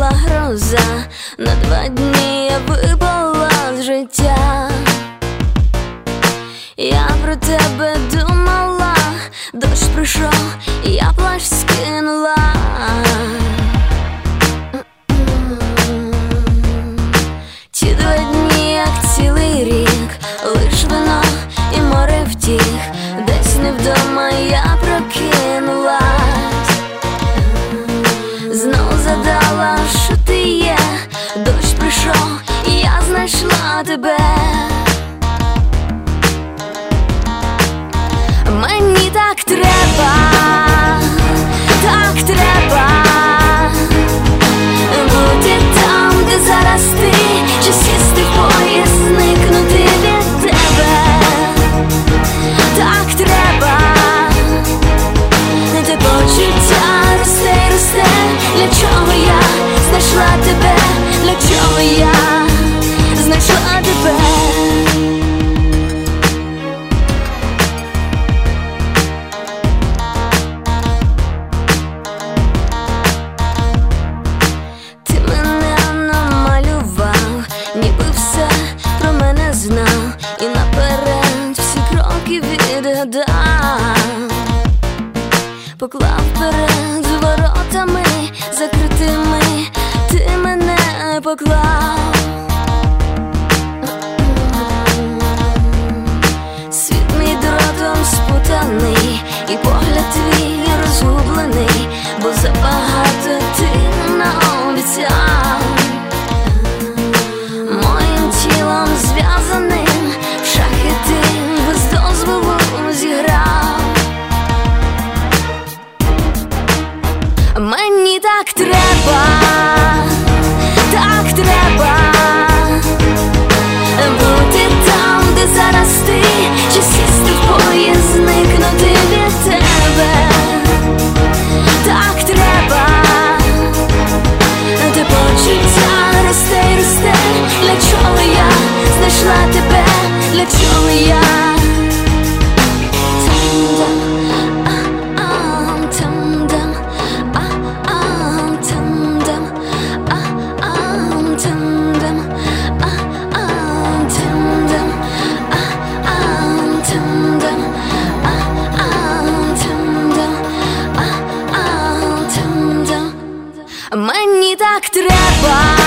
була гроза, на 2 дні я випала з життя. Я про тебе думала, дощ прийшов, я плащ скинула. Ті 2 дні, як цілий рік, лиш вино і море втіх. Десь не вдома я прокинулась, знов задала, що ти є. Дощ прийшов, і я знайшла тебе. Мені так треба, так треба бути там, де зараз ти, чи сісти в поїзд, зникнути від тебе. Так треба, те почуття росте й росте. Для чого я знайшла тебе, для чого я знайшла тебе. І наперед всі кроки відгадав, поклав перед воротами закритими, ти мене поклав. Світ мій дротом спутаний, і погляд твій розгублений, бо забагато ти наобіцяв. Моїм тілом зв'язаним в шахи ти без дозволу зіграв. Мені так треба, так треба бути там, де зараз ти, чи сісти в поїзд, зникнути від тебе. Так треба, те почуття росте й росте. Для чого я знайшла тебе, для чого я мені так треба.